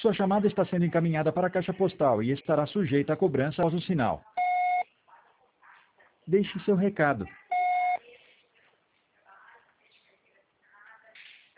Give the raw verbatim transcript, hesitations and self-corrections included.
Sua chamada está sendo encaminhada para a caixa postal e estará sujeita a cobrança após o sinal. Deixe seu recado.